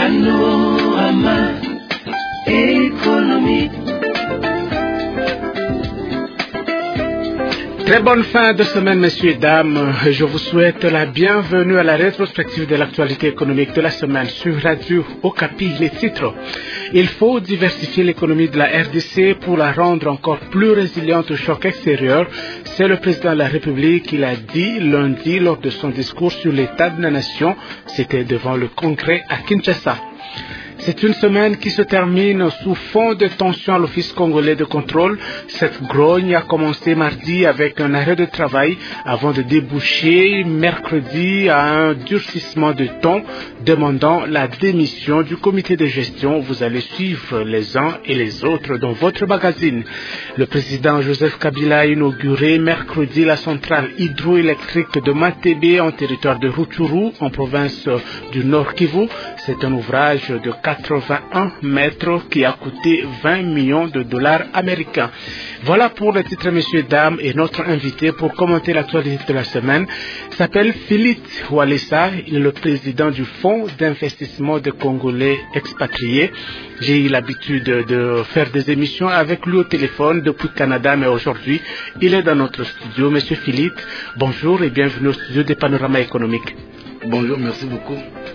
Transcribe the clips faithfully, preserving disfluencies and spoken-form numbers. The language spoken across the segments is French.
Panorama économique. Très bonne fin de semaine, messieurs et dames. Je vous souhaite la bienvenue à la rétrospective de l'actualité économique de la semaine sur Radio Okapi. Les titres. Il faut diversifier l'économie de la R D C pour la rendre encore plus résiliente au choc extérieur. C'est le président de la République qui l'a dit lundi lors de son discours sur l'état de la nation. C'était devant le Congrès à Kinshasa. C'est une semaine qui se termine sous fond de tension à l'Office congolais de contrôle. Cette grogne a commencé mardi avec un arrêt de travail avant de déboucher mercredi à un durcissement de ton demandant la démission du comité de gestion. Vous allez suivre les uns et les autres dans votre magazine. Le président Joseph Kabila a inauguré mercredi la centrale hydroélectrique de Matébé en territoire de Rutshuru en province du Nord Kivu. C'est un ouvrage de quatre-vingt-un mètres qui a coûté vingt millions de dollars américains. Voilà pour les titres, messieurs et dames, et notre invité pour commenter l'actualité de la semaine s'appelle Philippe Walesa. Il est le président du Fonds d'investissement des Congolais expatriés. J'ai eu l'habitude de faire des émissions avec lui au téléphone depuis Canada, mais aujourd'hui, il est dans notre studio. Monsieur Philippe, bonjour et bienvenue au studio des Panorama économiques. Bonjour, merci beaucoup.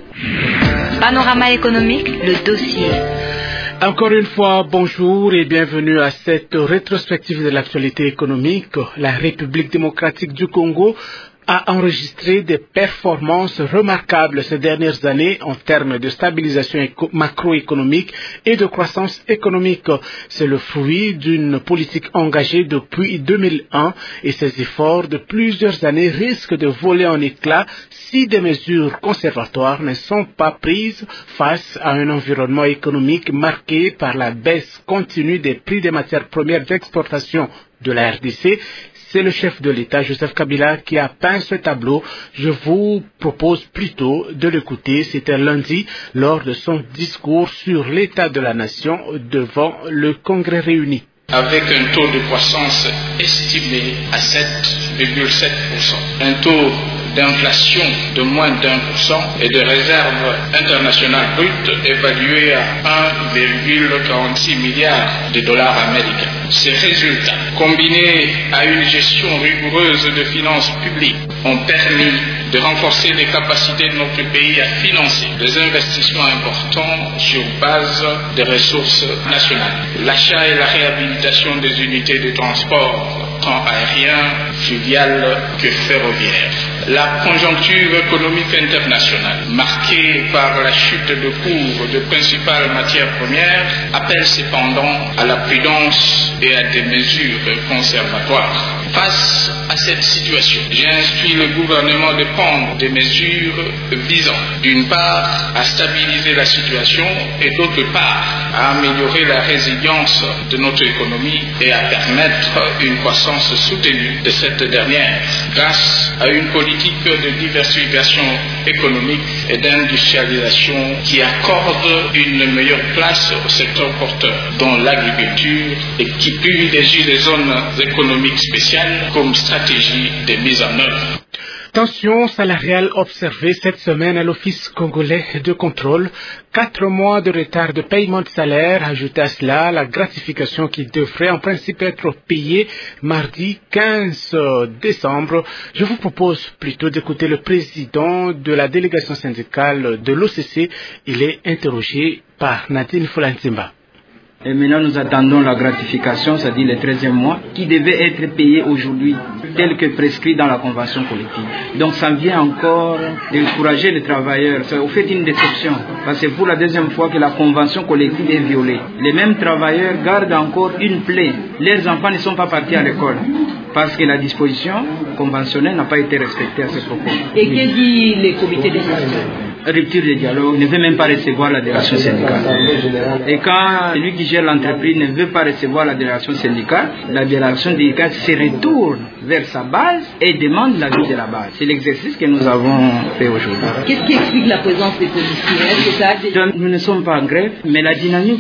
Panorama économique, le dossier. Encore une fois, bonjour et bienvenue à cette rétrospective de l'actualité économique. La République démocratique du Congo a enregistré des performances remarquables ces dernières années en termes de stabilisation macroéconomique et de croissance économique. C'est le fruit d'une politique engagée depuis deux mille un et ces efforts de plusieurs années risquent de voler en éclats si des mesures conservatoires ne sont pas prises face à un environnement économique marqué par la baisse continue des prix des matières premières d'exportation de la R D C. C'est le chef de l'État, Joseph Kabila, qui a peint ce tableau. Je vous propose plutôt de l'écouter. C'était lundi, lors de son discours sur l'état de la nation devant le Congrès réuni. Avec un taux de croissance estimé à sept virgule sept pour cent, un taux d'inflation de moins d'un pour cent et de réserve internationale brute évaluée à un virgule quarante-six milliard de dollars américains. Ces résultats, combinés à une gestion rigoureuse de finances publiques, ont permis de renforcer les capacités de notre pays à financer des investissements importants sur base des ressources nationales. L'achat et la réhabilitation des unités de transport tant aérien, fluvial que ferroviaire. La conjoncture économique internationale, marquée par la chute de cours de principales matières premières, appelle cependant à la prudence et à des mesures conservatoires. Face à cette situation, j'ai instruit le gouvernement de prendre des mesures visant, d'une part, à stabiliser la situation et d'autre part, à améliorer la résilience de notre économie et à permettre une croissance soutenue de cette dernière grâce à une politique de diversification économique et d'industrialisation qui accorde une meilleure place au secteur porteur, dont l'agriculture, et qui privilégie les zones économiques spéciales comme stratégie de mise en œuvre. Tension salariale observée cette semaine à l'Office congolais de contrôle. Quatre mois de retard de paiement de salaire. Ajoutez à cela la gratification qui devrait en principe être payée mardi quinze décembre. Je vous propose plutôt d'écouter le président de la délégation syndicale de l'O C C. Il est interrogé par Nadine Fulanzimba. Et maintenant, nous attendons la gratification, c'est-à-dire le treizième mois, qui devait être payé aujourd'hui, tel que prescrit dans la convention collective. Donc, ça vient encore d'encourager les travailleurs. C'est au fait une déception, parce que c'est pour la deuxième fois que la convention collective est violée. Les mêmes travailleurs gardent encore une plaie. Leurs enfants ne sont pas partis à l'école, parce que la disposition conventionnelle n'a pas été respectée à ce propos. Et que dit les comités de gestion? Rupture de dialogue, ne veut même pas recevoir la délégation syndicale. Et quand celui qui gère l'entreprise ne veut pas recevoir la délégation syndicale, la délégation syndicale se retourne vers sa base et demande l'avis de la base. C'est l'exercice que nous avons fait aujourd'hui. Qu'est-ce qui explique la présence des policiers? Est-ce que ça a... Nous ne sommes pas en grève, mais la dynamique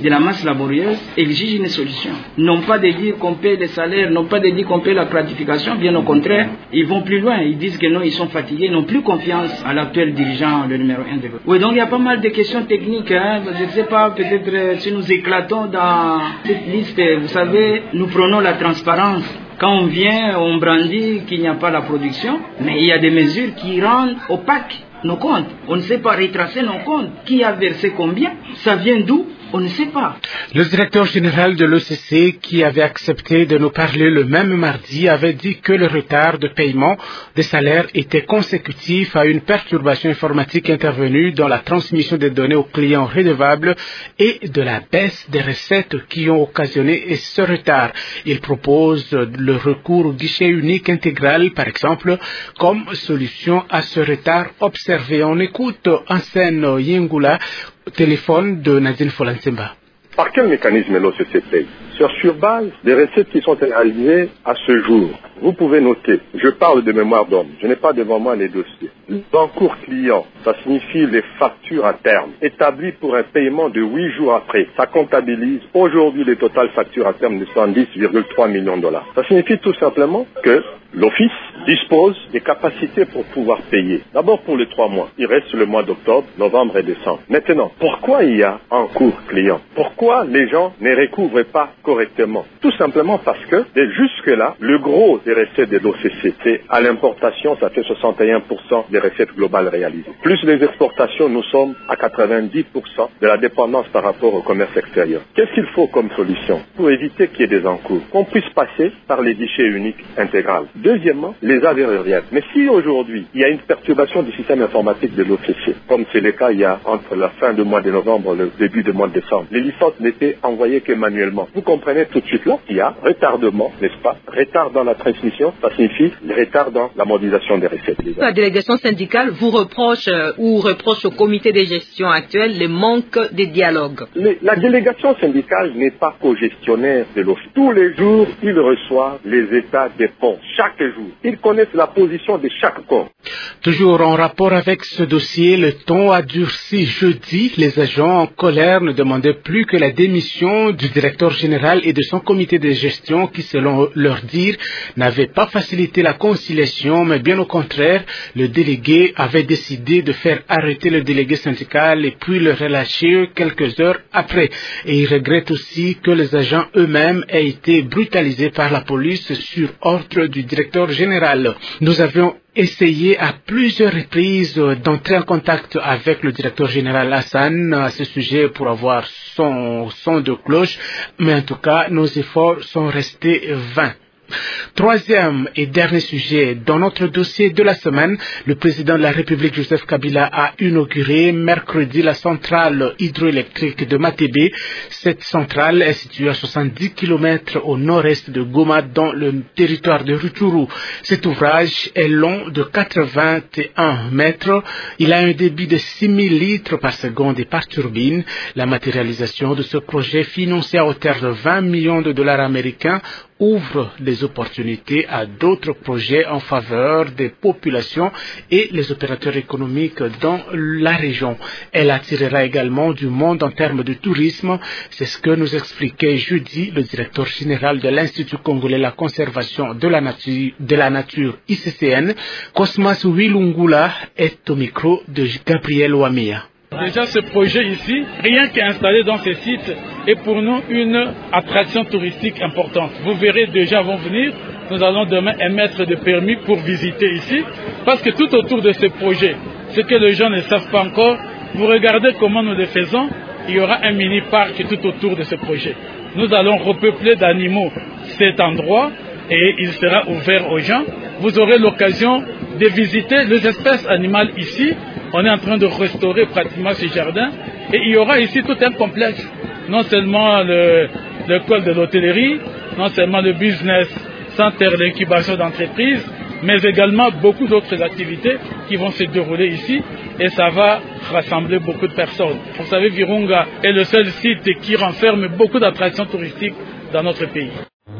de la masse laborieuse exige une solution. Non pas de dire qu'on paie les salaires, non pas de dire qu'on paie la gratification, bien au contraire, ils vont plus loin. Ils disent que non, ils sont fatigués, ils n'ont plus confiance à l'actuel dirigeant, le numéro un de l'État. Oui, donc il y a pas mal de questions techniques. Hein. Je ne sais pas, peut-être si nous éclatons dans cette liste, vous savez, nous prenons la transparence. Quand on vient, on brandit qu'il n'y a pas la production, mais il y a des mesures qui rendent opaques nos comptes. On ne sait pas retracer nos comptes. Qui a versé combien? Ça vient d'où? On ne sait pas. Le directeur général de l'O C C, qui avait accepté de nous parler le même mardi, avait dit que le retard de paiement des salaires était consécutif à une perturbation informatique intervenue dans la transmission des données aux clients redevables et de la baisse des recettes qui ont occasionné ce retard. Il propose le recours au guichet unique intégral, par exemple, comme solution à ce retard observé. On écoute Ansène Yengula, téléphone de Nadine Folansemba. Par quel mécanisme l'O C C paye? Sur base des recettes qui sont réalisées à ce jour. Vous pouvez noter, je parle de mémoire d'homme, je n'ai pas devant moi les dossiers. L'encours client, ça signifie les factures à terme, établies pour un paiement de huit jours après. Ça comptabilise aujourd'hui les totales factures à terme de cent dix virgule trois millions de dollars. Ça signifie tout simplement que l'Office dispose des capacités pour pouvoir payer. D'abord pour les trois mois. Il reste le mois d'octobre, novembre et décembre. Maintenant, pourquoi il y a encours client? Pourquoi les gens ne recouvrent pas correctement? Tout simplement parce que, jusque-là, le gros des recettes de l'O C C, c'est à l'importation, ça fait soixante et un pour cent des recettes globales réalisées. Plus les exportations, nous sommes à quatre-vingt-dix pour cent de la dépendance par rapport au commerce extérieur. Qu'est-ce qu'il faut comme solution pour éviter qu'il y ait des encours? Qu'on puisse passer par les guichets uniques intégral. Deuxièmement, les avérériens. Mais si aujourd'hui, il y a une perturbation du système informatique de l'O C C, comme c'est le cas il y a entre la fin du mois de novembre et le début du mois de décembre, les licences n'étaient envoyées que manuellement. Vous comprenez tout de suite là qu'il y a retardement, n'est-ce pas? Retard dans la transmission, ça signifie retard dans la mobilisation des recettes. La délégation syndicale vous reproche euh, ou reproche au comité de gestion actuel le manque de dialogue. Les, la délégation syndicale n'est pas co-gestionnaire de l'Office. Tous les jours, ils reçoivent les états des ponts. Chaque jour. Ils connaissent la position de chaque corps. Toujours en rapport avec ce dossier, le ton a durci jeudi. Les agents en colère ne demandaient plus que la démission du directeur général et de son comité de gestion qui, selon leur dire, n'avait pas facilité la conciliation, mais bien au contraire, le délégué avait décidé de faire arrêter le délégué syndical et puis le relâcher quelques heures après. Et il regrette aussi que les agents eux-mêmes aient été brutalisés par la police sur ordre du directeur général. Nous avions essayé à plusieurs reprises d'entrer en contact avec le directeur général Hassan à ce sujet pour avoir son son de cloche, mais en tout cas, nos efforts sont restés vains. Troisième et dernier sujet, dans notre dossier de la semaine, le président de la République Joseph Kabila a inauguré mercredi la centrale hydroélectrique de Matébé. Cette centrale est située à soixante-dix kilomètres au nord-est de Goma, dans le territoire de Rutshuru. Cet ouvrage est long de quatre-vingt-un mètres. Il a un débit de six mille litres par seconde et par turbine. La matérialisation de ce projet, financé à hauteur de vingt millions de dollars américains, ouvre des opportunités à d'autres projets en faveur des populations et les opérateurs économiques dans la région. Elle attirera également du monde en termes de tourisme. C'est ce que nous expliquait jeudi le directeur général de l'Institut congolais de la conservation de la nature, de la nature I C C N. Cosmas Wilungula est au micro de Gabriel Ouamia. Déjà, ce projet ici, rien qu'installé dans ce site, est pour nous une attraction touristique importante. Vous verrez déjà avant de venir, nous allons demain émettre des permis pour visiter ici, parce que tout autour de ce projet, ce que les gens ne savent pas encore, vous regardez comment nous le faisons, il y aura un mini-parc tout autour de ce projet. Nous allons repeupler d'animaux cet endroit et il sera ouvert aux gens. Vous aurez l'occasion de visiter les espèces animales ici. On est en train de restaurer pratiquement ce jardin et il y aura ici tout un complexe. Non seulement l'école de l'hôtellerie, non seulement le business center d'incubation d'entreprise, mais également beaucoup d'autres activités qui vont se dérouler ici et ça va rassembler beaucoup de personnes. Vous savez, Virunga est le seul site qui renferme beaucoup d'attractions touristiques dans notre pays.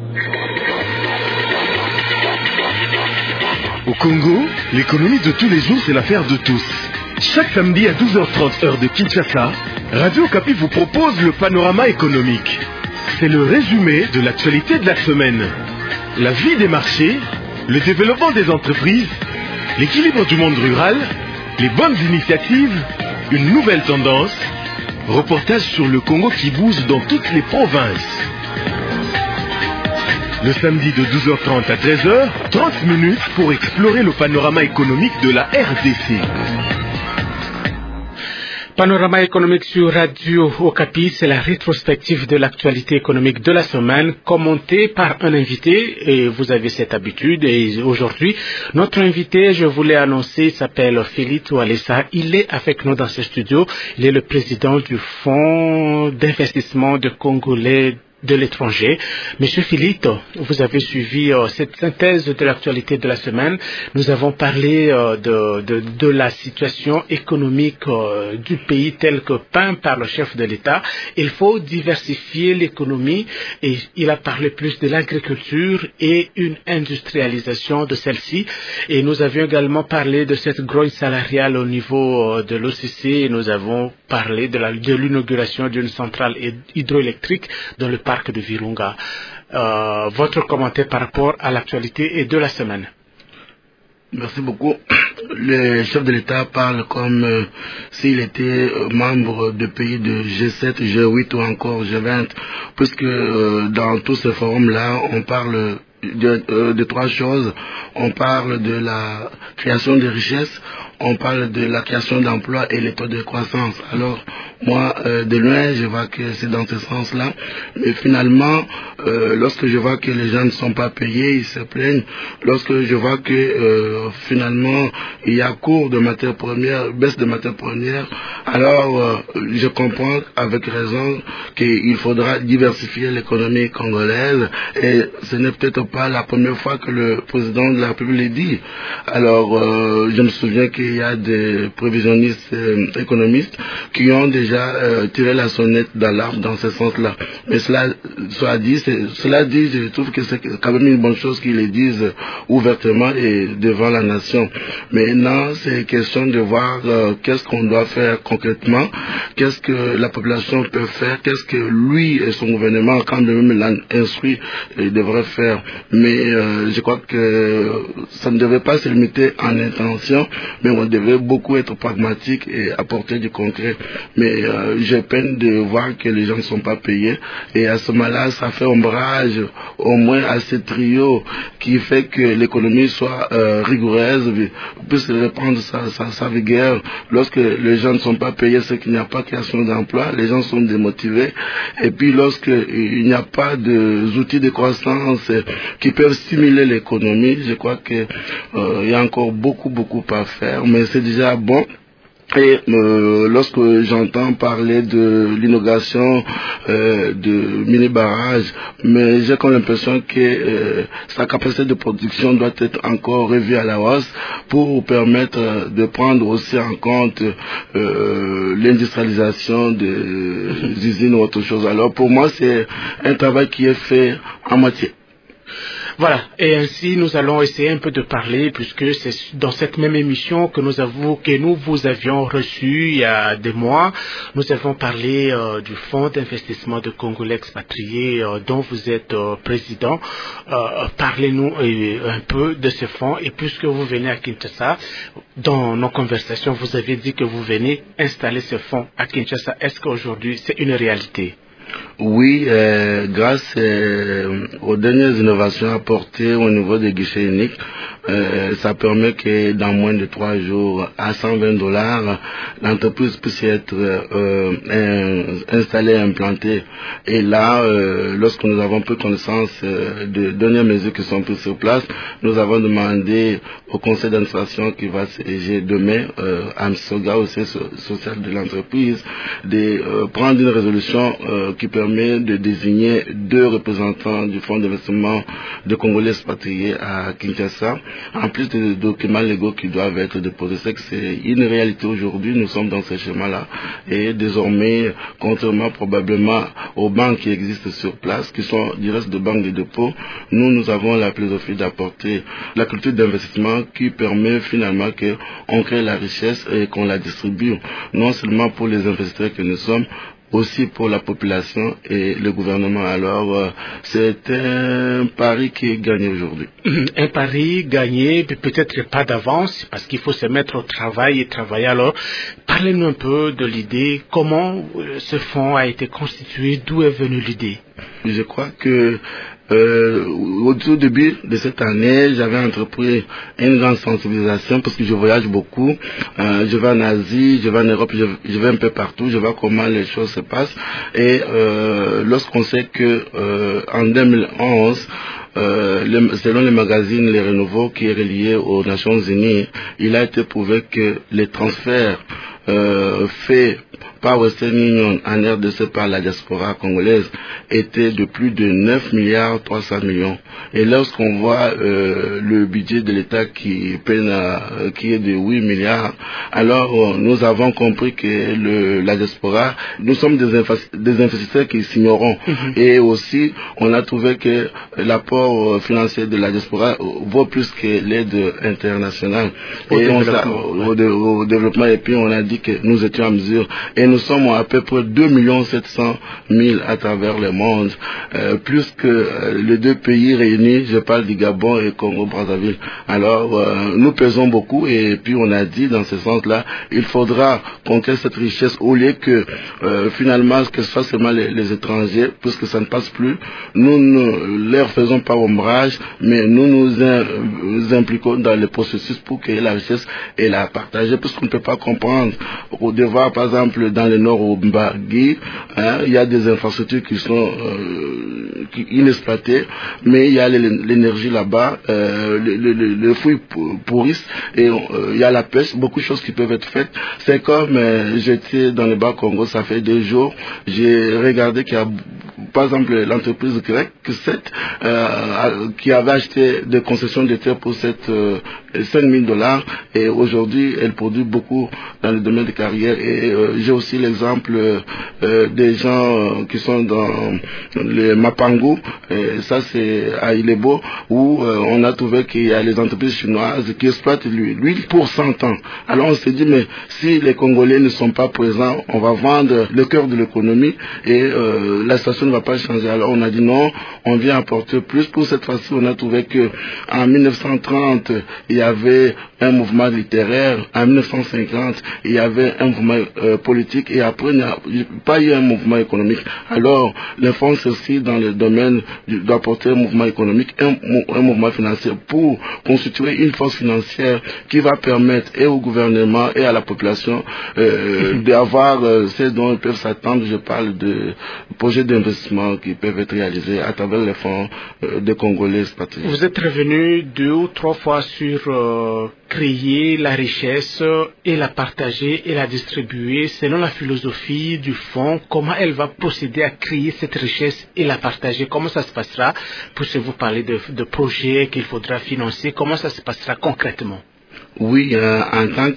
Au Congo, l'économie de tous les jours, c'est l'affaire de tous. Chaque samedi à douze heures trente heure de Kinshasa, Radio Okapi vous propose le panorama économique. C'est le résumé de l'actualité de la semaine. La vie des marchés, le développement des entreprises, l'équilibre du monde rural, les bonnes initiatives, une nouvelle tendance, reportage sur le Congo qui bouge dans toutes les provinces. Le samedi de douze heures trente à treize heures, trente minutes pour explorer le panorama économique de la R D C. Panorama économique sur Radio Okapi, c'est la rétrospective de l'actualité économique de la semaine, commentée par un invité, et vous avez cette habitude. Et aujourd'hui, notre invité, je voulais annoncer, s'appelle Philippe Oualessa. Il est avec nous dans ce studio. Il est le président du Fonds d'investissement de Congolais de l'étranger. Monsieur Philippe, vous avez suivi euh, cette synthèse de l'actualité de la semaine. Nous avons parlé euh, de, de, de la situation économique euh, du pays tel que peint par le chef de l'État. Il faut diversifier l'économie et il a parlé plus de l'agriculture et une industrialisation de celle-ci. Et nous avions également parlé de cette grogne salariale au niveau euh, de l'O C C et nous avons parlé de, la, de l'inauguration d'une centrale hydroélectrique dans le parc de Virunga. Euh, votre commentaire par rapport à l'actualité et de la semaine. Merci beaucoup. Le chef de l'État parle comme euh, s'il était euh, membre de pays de G sept, G huit ou encore G vingt, puisque euh, dans tous ces forums-là, on parle de, euh, de trois choses. On parle de la création de richesses, on parle de la création d'emplois et les taux de croissance. Alors, moi, euh, de loin, je vois que c'est dans ce sens-là. Mais finalement, euh, lorsque je vois que les gens ne sont pas payés, ils se plaignent. Lorsque je vois que euh, finalement, il y a cours de matières premières, baisse de matières premières, alors euh, je comprends avec raison qu'il faudra diversifier l'économie congolaise. Et ce n'est peut-être pas la première fois que le président de la République le dit. Alors, euh, je me souviens qu'il y a des prévisionnistes euh, économistes qui ont déjà Euh, tirer la sonnette d'alarme dans ce sens-là. Mais cela soit dit, cela dit, je trouve que c'est quand même une bonne chose qu'ils le disent ouvertement et devant la nation. Maintenant, c'est question de voir euh, qu'est-ce qu'on doit faire concrètement, qu'est-ce que la population peut faire, qu'est-ce que lui et son gouvernement, quand même l'a instruit, devrait faire. Mais euh, je crois que ça ne devait pas se limiter en intention, mais on devait beaucoup être pragmatique et apporter du concret. Mais Euh, j'ai peine de voir que les gens ne sont pas payés et à ce moment-là ça fait ombrage au moins à ce trio qui fait que l'économie soit euh, rigoureuse, puisse reprendre sa, sa, sa vigueur. Lorsque les gens ne sont pas payés, c'est qu'il n'y a pas de création d'emploi, les gens sont démotivés, et puis lorsque il n'y a pas d'outils de croissance qui peuvent stimuler l'économie, je crois qu'il euh, y a encore beaucoup beaucoup à faire, mais c'est déjà bon. Et euh, lorsque j'entends parler de l'inauguration euh, de mini-barrages, mais j'ai comme l'impression que euh, sa capacité de production doit être encore revue à la hausse pour permettre de prendre aussi en compte euh, l'industrialisation des usines ou autre chose. Alors pour moi, c'est un travail qui est fait en moitié. Voilà, et ainsi nous allons essayer un peu de parler, puisque c'est dans cette même émission que nous avons, que nous vous avions reçu il y a des mois. Nous avons parlé euh, du Fonds d'investissement de Congolais expatriés euh, dont vous êtes euh, président. Euh, parlez-nous euh, un peu de ce fonds, et puisque vous venez à Kinshasa, dans nos conversations, vous avez dit que vous venez installer ce fonds à Kinshasa. Est-ce qu'aujourd'hui c'est une réalité? Oui, euh, grâce euh, aux dernières innovations apportées au niveau des guichets uniques, euh, ça permet que dans moins de trois jours, à cent vingt dollars, l'entreprise puisse être euh, installée, implantée. Et là, euh, lorsque nous avons pris connaissance euh, de dernières mesures qui sont prises sur place, nous avons demandé au conseil d'administration qui va siéger demain euh, à Msoga, au siège social de l'entreprise, de euh, prendre une résolution euh, qui permet de désigner deux représentants du fonds d'investissement de Congolais expatriés à Kinshasa, en plus des documents légaux qui doivent être déposés. C'est que c'est une réalité aujourd'hui, nous sommes dans ce schéma-là, et désormais, contrairement probablement aux banques qui existent sur place, qui sont du reste de banques de dépôt, nous, nous avons la philosophie d'apporter la culture d'investissement qui permet finalement qu'on crée la richesse et qu'on la distribue, non seulement pour les investisseurs que nous sommes, aussi pour la population et le gouvernement. Alors, euh, c'est un pari qui est gagné aujourd'hui. Un pari gagné, peut-être pas d'avance, parce qu'il faut se mettre au travail et travailler. Alors, parlez-nous un peu de l'idée, comment ce fonds a été constitué, d'où est venue l'idée? Je crois que Euh, au tout début de cette année, j'avais entrepris une grande sensibilisation parce que je voyage beaucoup. Euh, je vais en Asie, je vais en Europe, je, je vais un peu partout, je vois comment les choses se passent. Et euh, lorsqu'on sait que euh, en deux mille onze, Euh, le, selon les magazines Les Renouveaux, qui est relié aux Nations Unies, il a été prouvé que les transferts euh, faits par Western Union en R D C par la diaspora congolaise étaient de plus de neuf milliards trois cents millions. Et lorsqu'on voit euh, le budget de l'État qui peine à, qui est de huit milliards, alors euh, nous avons compris que le, la diaspora, nous sommes des, des investisseurs qui s'ignorons. Mm-hmm. Et aussi, on a trouvé que l'apport financier de la diaspora vaut plus que l'aide internationale au, et développement, on, ouais. au, au développement. Et puis on a dit que nous étions en mesure, et nous sommes à peu près deux millions sept cent mille à travers le monde, euh, plus que euh, les deux pays réunis, je parle du Gabon et Congo-Brazzaville. Alors euh, nous pesons beaucoup, et puis on a dit dans ce sens-là, il faudra qu'on crée cette richesse au lieu que euh, finalement que ce soit seulement les, les étrangers, puisque ça ne passe plus. Nous ne leur faisons pas ombrage, mais nous nous, in, nous impliquons dans le processus pour créer la richesse et la partager, parce qu'on ne peut pas comprendre. Au devoir, par exemple, dans le nord au Mbagui, hein, il y a des infrastructures qui sont euh, qui, inexploitées, mais il y a l'énergie là-bas, euh, le, le, le, le fruit pourrissent, et euh, il y a la pêche, beaucoup de choses qui peuvent être faites. C'est comme euh, j'étais dans le Bas-Congo, ça fait deux jours, j'ai regardé qu'il y a, par exemple, l'entreprise grecque, cette, euh, qui avait acheté des concessions de terre pour cette euh, cinq mille dollars, et aujourd'hui elle produit beaucoup dans le domaine de carrière. Et euh, j'ai aussi l'exemple euh, des gens euh, qui sont dans le Mapango, et ça c'est à Ilebo, où euh, on a trouvé qu'il y a les entreprises chinoises qui exploitent l'huile pour cent ans. Alors on s'est dit, mais si les Congolais ne sont pas présents, on va vendre le cœur de l'économie et euh, la situation ne va pas changer. Alors on a dit non, on vient apporter plus. Pour cette fois-ci, on a trouvé que en mille neuf cent trente, il y avait un mouvement littéraire, en mille neuf cent cinquante, il y avait un mouvement euh, politique, et après, il n'y a pas eu un mouvement économique. Alors, le fonds aussi dans le domaine d'apporter un mouvement économique, un, un mouvement financier pour constituer une force financière qui va permettre et au gouvernement et à la population euh, d'avoir euh, ce dont ils peuvent s'attendre. Je parle de projets d'investissement qui peuvent être réalisés à travers les fonds euh, des Congolais expatriés. Vous êtes revenu deux ou trois fois sur euh, créer la richesse et la partager et la distribuer selon la philosophie du fonds. Comment elle va procéder à créer cette richesse et la partager? Comment ça se passera? Puissiez-vous parler de, de projets qu'il faudra financer? Comment ça se passera concrètement? Oui, euh, en tant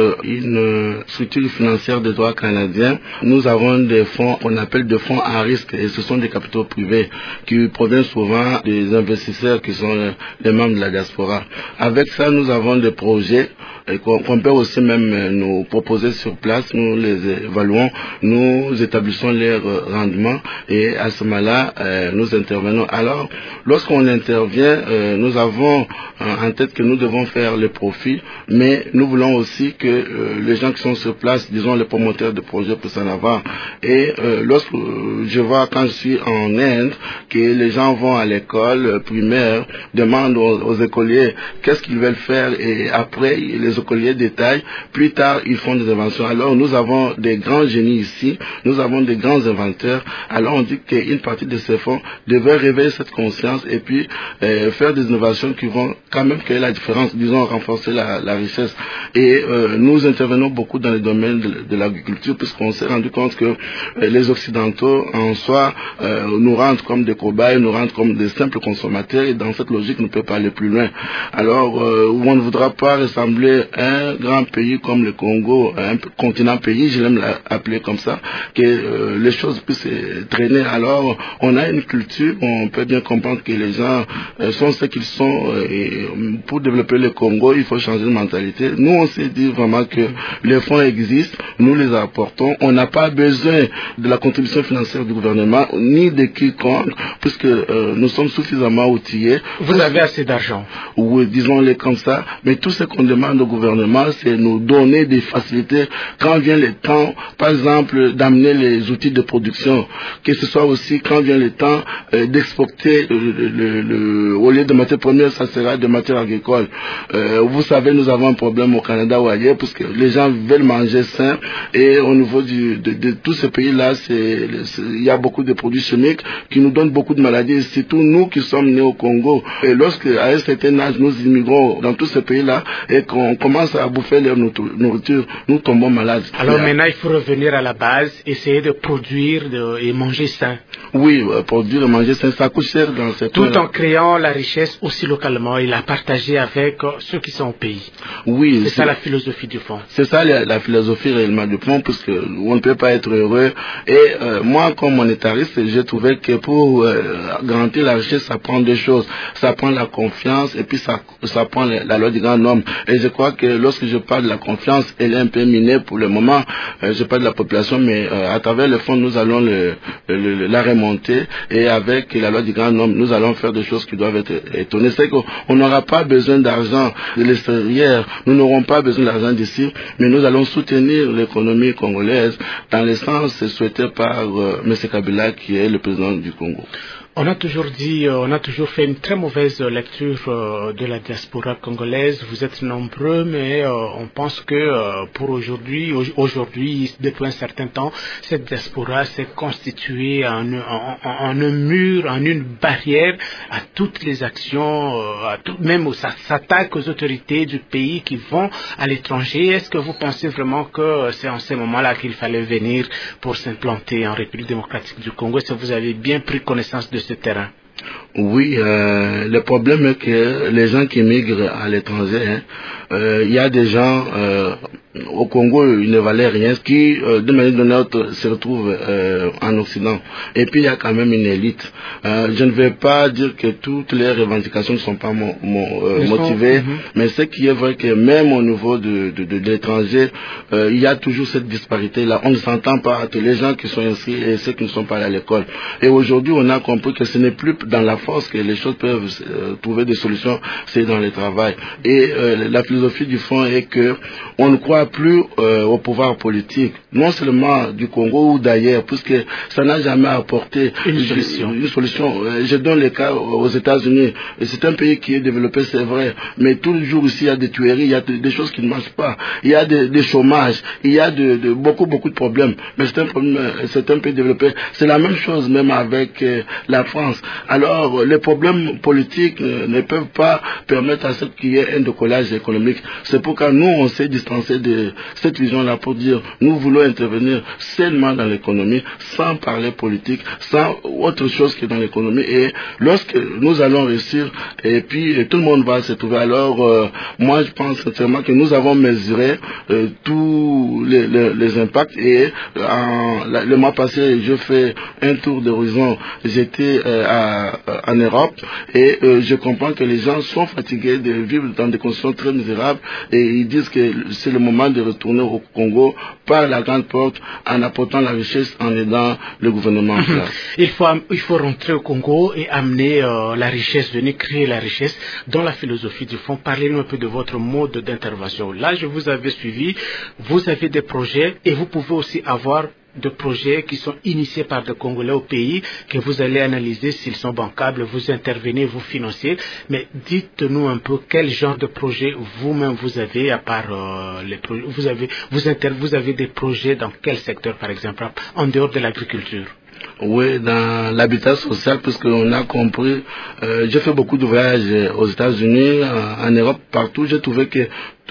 qu'une structure financière de droit canadien, nous avons des fonds qu'on appelle des fonds à risque, et ce sont des capitaux privés qui proviennent souvent des investisseurs qui sont les membres de la diaspora. Avec ça, nous avons des projets qu'on, qu'on peut aussi même nous proposer sur place. Nous les évaluons, nous établissons leurs rendements, et à ce moment-là, euh, nous intervenons. Alors, lorsqu'on intervient, euh, nous avons en tête que nous devons faire le profit, mais nous voulons aussi que euh, les gens qui sont sur place, disons les promoteurs de projets, puissent en avoir. Et euh, lorsque euh, je vois, quand je suis en Inde, que les gens vont à l'école euh, primaire, demandent aux, aux écoliers qu'est-ce qu'ils veulent faire, et après les écoliers détaillent, plus tard ils font des inventions. Alors nous avons des grands génies ici, nous avons des grands inventeurs. Alors on dit qu'une partie de ces fonds devait réveiller cette conscience et puis euh, faire des innovations qui vont quand même créer la différence, disons renforcer la la, la richesse. Et euh, nous intervenons beaucoup dans le domaine de, de l'agriculture, puisqu'on s'est rendu compte que euh, les Occidentaux, en soi, euh, nous rendent comme des cobayes, nous rendent comme des simples consommateurs, et dans cette logique, on ne peut pas aller plus loin. Alors, euh, on ne voudra pas ressembler à un grand pays comme le Congo, un continent pays, je l'aime l'appeler comme ça, que euh, les choses puissent traîner. Alors, on a une culture, on peut bien comprendre que les gens euh, sont ce qu'ils sont, euh, et pour développer le Congo, il faut changer de mentalité. Nous, on s'est dit vraiment que les fonds existent, nous les apportons, on n'a pas besoin de la contribution financière du gouvernement, ni de quiconque, puisque euh, nous sommes suffisamment outillés. Vous avez assez d'argent? Oui, disons-le comme ça, mais tout ce qu'on demande au gouvernement, c'est nous donner des facilités quand vient le temps, par exemple, d'amener les outils de production, que ce soit aussi quand vient le temps euh, d'exporter le, le, le, au lieu de matières premières, ça sera de matières agricoles. Euh, vous savez, nous avons un problème au Canada ou ailleurs, parce que les gens veulent manger sain, et au niveau du, de, de tous ces pays-là, c'est, c'est, il y a beaucoup de produits chimiques qui nous donnent beaucoup de maladies, surtout nous qui sommes nés au Congo. Et lorsque, à un certain âge, nous immigrons dans tous ces pays-là, et qu'on commence à bouffer leur nourriture, nous tombons malades. Alors maintenant, il faut revenir à la base, essayer de produire de, et manger sain. Oui, produire et manger sain, ça coûte cher dans ces Tout en créant la richesse aussi localement et la partager avec ceux qui sont au pays. Oui. C'est ça la philosophie du fond. C'est ça la, la philosophie réellement du fond, parce que on ne peut pas être heureux. Et euh, moi, comme monétariste, j'ai trouvé que pour euh, garantir la richesse, ça prend deux choses. Ça prend la confiance et puis ça, ça prend la, la loi du grand nombre. Et je crois que lorsque je parle de la confiance, elle est un peu minée pour le moment. Euh, je parle de la population, mais euh, à travers le fonds, nous allons le, le, le, la remonter, et avec la loi du grand nombre, nous allons faire des choses qui doivent être étonnées. C'est qu'on n'aura pas besoin d'argent de l'extérieur, nous n'aurons pas besoin d'argent d'ici, mais nous allons soutenir l'économie congolaise dans le sens souhaité par euh, M. Kabila, qui est le président du Congo. On a toujours dit, on a toujours fait une très mauvaise lecture euh, de la diaspora congolaise. Vous êtes nombreux, mais euh, on pense que euh, pour aujourd'hui, aujourd'hui, depuis un certain temps, cette diaspora s'est constituée en, en, en, en un mur, en une barrière à toutes les actions, euh, à tout, même ça s'attaque aux autorités du pays qui vont à l'étranger. Est-ce que vous pensez vraiment que c'est en ce moment-là qu'il fallait venir pour s'implanter en République démocratique du Congo? Est-ce que vous avez bien pris connaissance de ce terrain? Oui, euh, le problème est que les gens qui migrent à l'étranger, il hein, euh, y a des gens euh, au Congo, ils ne valaient rien, qui euh, de manière ou d'une autre se retrouvent euh, en Occident. Et puis il y a quand même une élite. Euh, je ne vais pas dire que toutes les revendications ne sont pas mo mo euh, motivées, sont... mm-hmm. mais ce qui est vrai que même au niveau de, de, de, de l'étranger, euh, il y a toujours cette disparité-là. On ne s'entend pas entre les gens qui sont inscrits et ceux qui ne sont pas allés à l'école. Et aujourd'hui, on a compris que ce n'est plus dans la force que les choses peuvent euh, trouver des solutions, c'est dans le travail. Et euh, la philosophie du fond est que on ne croit plus euh, au pouvoir politique, non seulement du Congo ou d'ailleurs, puisque ça n'a jamais apporté une solution. Une solution. Je donne le cas aux États-Unis. C'est un pays qui est développé, c'est vrai, mais toujours ici il y a des tueries, il y a des choses qui ne marchent pas, il y a des, des chômages, il y a de, de, beaucoup beaucoup de problèmes. Mais c'est un problème, c'est un pays développé. C'est la même chose même avec euh, la France. Alors les problèmes politiques euh, ne peuvent pas permettre à ce qu'il y ait un décollage économique. C'est pourquoi nous on s'est distancé de cette vision-là pour dire nous voulons intervenir seulement dans l'économie, sans parler politique, sans autre chose que dans l'économie. Et lorsque nous allons réussir, et puis et tout le monde va se trouver. Alors euh, moi je pense sincèrement que nous avons mesuré euh, tous les, les, les impacts. Et euh, en, la, le mois passé, je fais un tour d'horizon. J'étais euh, à, en Europe et euh, je comprends que les gens sont fatigués de vivre dans des conditions très misérables, et ils disent que c'est le moment de retourner au Congo par la grande porte en apportant la richesse, en aidant le gouvernement. il, faut, il faut rentrer au Congo et amener euh, la richesse, venir créer la richesse dans la philosophie du fond. Parlez-nous un peu de votre mode d'intervention. Là, je vous avais suivi, vous avez des projets et vous pouvez aussi avoir de projets qui sont initiés par des Congolais au pays, que vous allez analyser s'ils sont bancables, vous intervenez, vous financez. Mais dites-nous un peu quel genre de projet vous-même vous avez, à part euh, les projets, vous avez, vous, inter, vous avez des projets dans quel secteur, par exemple, en dehors de l'agriculture? Oui, dans l'habitat social, puisqu'on a compris, euh, j'ai fait beaucoup de voyages aux États-Unis, en, en Europe, partout. J'ai trouvé que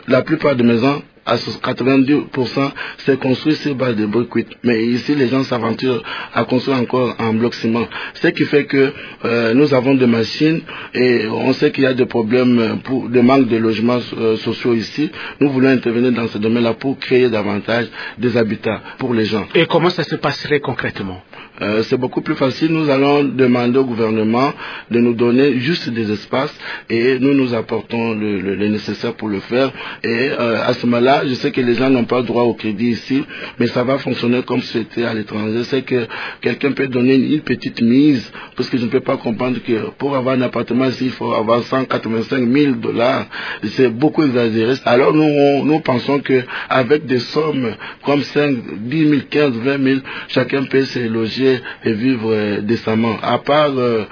la plupart des maisons, à quatre-vingt-dix pour cent, c'est construit sur base de briques cuites. Mais ici, les gens s'aventurent à construire encore en bloc ciment. Ce qui fait que euh, nous avons des machines et on sait qu'il y a des problèmes pour de manque de logements euh, sociaux ici. Nous voulons intervenir dans ce domaine-là pour créer davantage des habitats pour les gens. Et comment ça se passerait concrètement? Euh, c'est beaucoup plus facile. Nous allons demander au gouvernement de nous donner juste des espaces et nous nous apportons le, le, le nécessaire pour le faire. Et euh, à ce moment-là, je sais que les gens n'ont pas droit au crédit ici, mais ça va fonctionner comme c'était à l'étranger. C'est que quelqu'un peut donner une, une petite mise, parce que je ne peux pas comprendre que pour avoir un appartement ici, il faut avoir cent quatre-vingt-cinq mille dollars. C'est beaucoup exagéré. Alors nous, on, nous pensons que avec des sommes comme cinq, dix mille, quinze, vingt mille, chacun peut se loger et vivre euh, décemment. À part euh,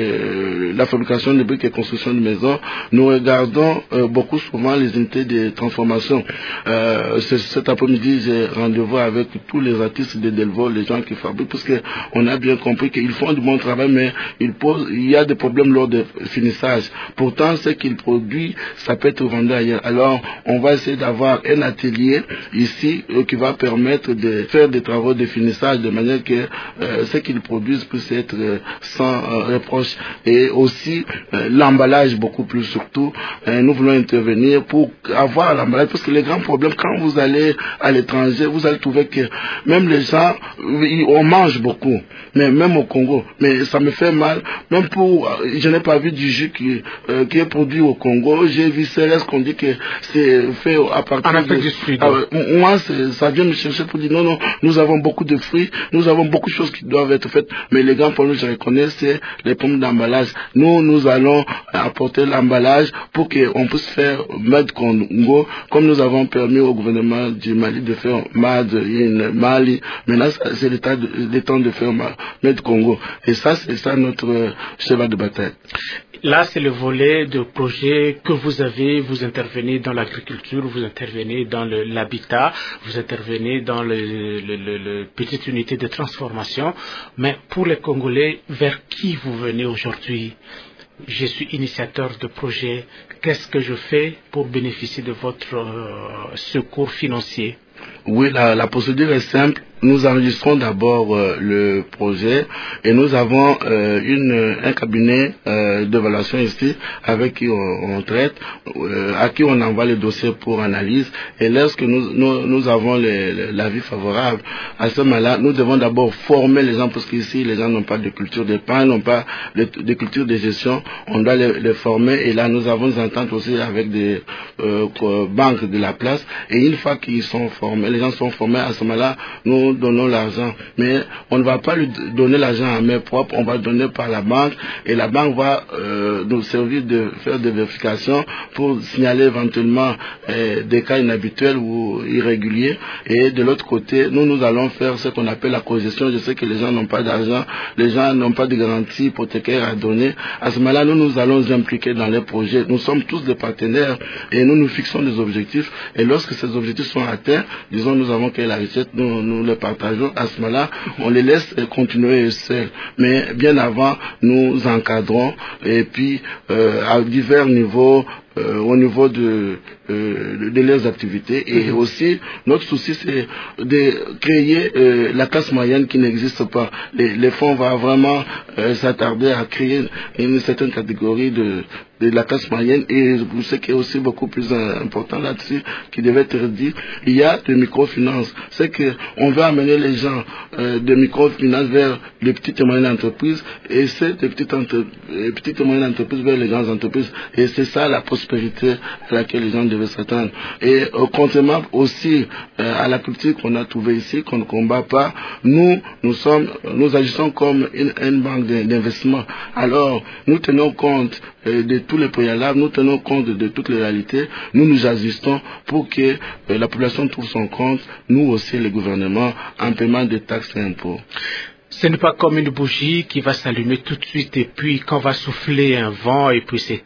euh, la fabrication de briques et construction de maisons, nous regardons euh, beaucoup souvent les unités de transformation. Euh, cet après-midi, j'ai rendez-vous avec tous les artistes de Delvaux, les gens qui fabriquent, parce que on a bien compris qu'ils font du bon travail, mais ils posent, il y a des problèmes lors du finissage. Pourtant, ce qu'ils produisent, ça peut être vendu ailleurs. Alors, on va essayer d'avoir un atelier ici euh, qui va permettre de faire des travaux de finissage de manière que Euh, ce qu'ils produisent puisse être euh, sans euh, reproche. Et aussi euh, l'emballage beaucoup plus surtout. Euh, nous voulons intervenir pour avoir l'emballage, parce que les grands problèmes, quand vous allez à l'étranger, vous allez trouver que même les gens, on mange beaucoup, mais même au Congo, mais ça me fait mal, même pour, je n'ai pas vu du jus qui, euh, qui est produit au Congo, j'ai vu Céleste qu'on dit que c'est fait à partir en Afrique de, du Sud. Euh, moi, ça vient me chercher pour dire non, non, nous avons beaucoup de fruits, nous avons beaucoup de choses qui doivent être faites, mais les grands problèmes, je reconnais, c'est les pommes d'emballage. Nous, nous allons apporter l'emballage pour qu'on puisse faire Made Congo, comme nous avons permis au gouvernement du Mali de faire Made in Mali. Maintenant, c'est le temps de, le temps de faire Made Congo. Et ça, c'est ça notre cheval de bataille. Là, c'est le volet de projet que vous avez. Vous intervenez dans l'agriculture, vous intervenez dans le, l'habitat, vous intervenez dans le, le, le, le petite unité de transformation. Mais pour les Congolais, vers qui vous venez aujourd'hui? Je suis initiateur de projet. Qu'est-ce que je fais pour bénéficier de votre euh, secours financier? Oui, la, la procédure est simple. Nous enregistrons d'abord euh, le projet et nous avons euh, une, un cabinet euh, d'évaluation ici avec qui on, on traite, euh, à qui on envoie les dossiers pour analyse. Et lorsque nous, nous, nous avons les, les, l'avis favorable, à ce moment-là, nous devons d'abord former les gens, parce qu'ici, les gens n'ont pas de culture d'épargne, n'ont pas de, de culture de gestion. On doit les, les former. Et là, nous avons des ententes aussi avec des euh, banques de la place. Et une fois qu'ils sont formés, les gens sont formés, à ce moment-là, nous donnons l'argent, mais on ne va pas lui donner l'argent à main propre, on va donner par la banque, et la banque va euh, nous servir de faire des vérifications pour signaler éventuellement euh, des cas inhabituels ou irréguliers. Et de l'autre côté, nous nous allons faire ce qu'on appelle la cogestion. Je sais que les gens n'ont pas d'argent, les gens n'ont pas de garantie hypothécaire à donner. À ce moment-là, nous nous allons nous impliquer dans les projets. Nous sommes tous des partenaires et nous nous fixons des objectifs, et lorsque ces objectifs sont atteints, disons nous avons créé la recette, nous, nous les partageons. À ce moment-là, on les laisse continuer seuls. Mais bien avant, nous encadrons, et puis euh, à divers niveaux, euh, au niveau de, euh, de leurs activités. Et aussi, notre souci, c'est de créer euh, la classe moyenne qui n'existe pas. Les, les fonds vont vraiment euh, s'attarder à créer une certaine catégorie de de la classe moyenne, et ce qui est aussi beaucoup plus important là-dessus, qui devait être dit, il y a de microfinances. C'est que on veut amener les gens euh, de microfinances vers les petites et moyennes entreprises, et ces petites, entre, les petites et moyennes entreprises vers les grandes entreprises. Et c'est ça la prospérité à laquelle les gens devaient s'attendre. Et euh, contrairement aussi euh, à la critique qu'on a trouvée ici, qu'on ne combat pas, nous, nous sommes, nous agissons comme une, une banque d'investissement. Alors, nous tenons compte euh, de tous les préalables, nous tenons compte de, de toutes les réalités, nous nous ajustons pour que euh, la population trouve son compte, nous aussi les gouvernements, en paiement des taxes et impôts. Ce n'est pas comme une bougie qui va s'allumer tout de suite et puis quand va souffler un vent et puis s'éteint.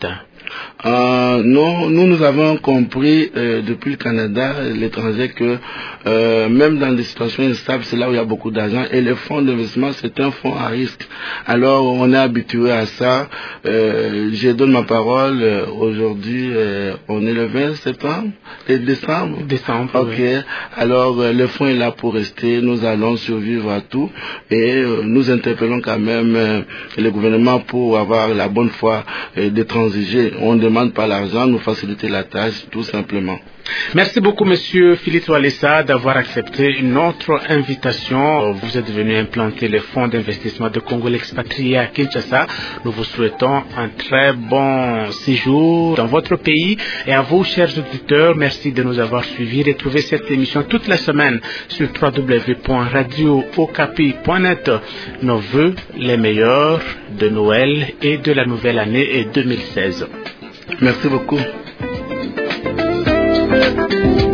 Euh, non, nous, nous avons compris euh, depuis le Canada, l'étranger, que euh, même dans des situations instables, c'est là où il y a beaucoup d'argent. Et les fonds d'investissement, c'est un fonds à risque. Alors, on est habitué à ça. Euh, je donne ma parole. Euh, aujourd'hui, euh, on est le vingt septembre et décembre. Décembre. Ok. Oui. Alors, euh, le fonds est là pour rester. Nous allons survivre à tout. Et euh, nous interpellons quand même euh, le gouvernement pour avoir la bonne foi euh, de transiger. On ne demande pas l'argent, nous faciliter la tâche, tout simplement. Merci beaucoup, Monsieur Philippe Walesa, d'avoir accepté notre invitation. Vous êtes venu implanter le fonds d'investissement de Congo l'expatrié à Kinshasa. Nous vous souhaitons un très bon séjour dans votre pays. Et à vous, chers auditeurs, merci de nous avoir suivis. Retrouvez cette émission toute la semaine sur w w w point radio okapi point net. Nos vœux les meilleurs de Noël et de la nouvelle année deux mille seize. Merci beaucoup. Thank you.